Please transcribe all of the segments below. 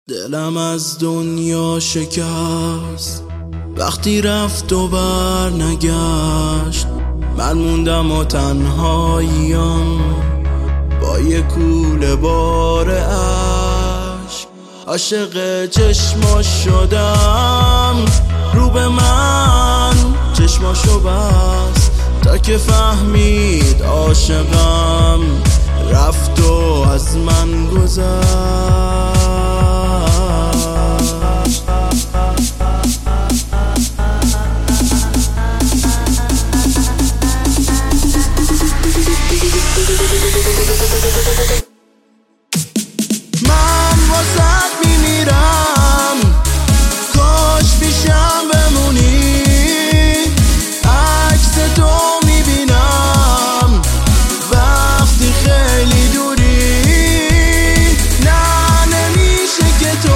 دلم از دنیا شکست وقتی رفت و بر نگشت. من موندم و تنهاییم با یه کوله بار عشق. عاشق چشماش شدم، رو به من چشماشو بست تا که فهمید عاشقم. رفت و از من گذشت. من واسد میمیرم، کاش پیشم بمونی. عکس تو میبینم وقتی خیلی دوری. نه نمیشه که تو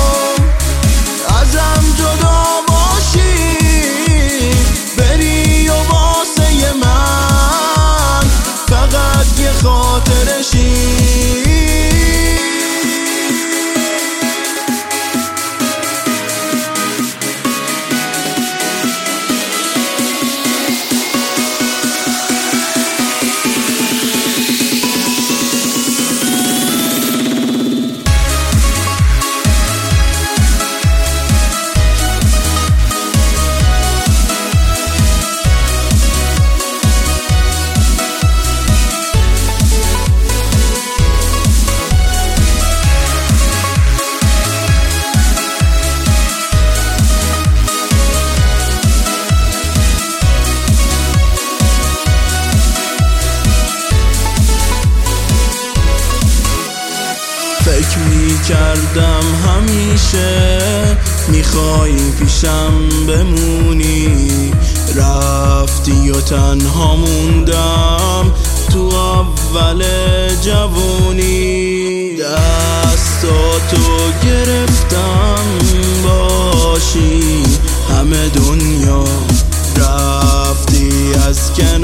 ازم جدا باشی، بری و واسه من فقط یه خاطرشی. فکر میکردم همیشه میخوای پیشم بمونی. رفتی و تنها موندم تو اول جوونی. دستاتو گرفتم باشی همه دنیا، رفتی از کنار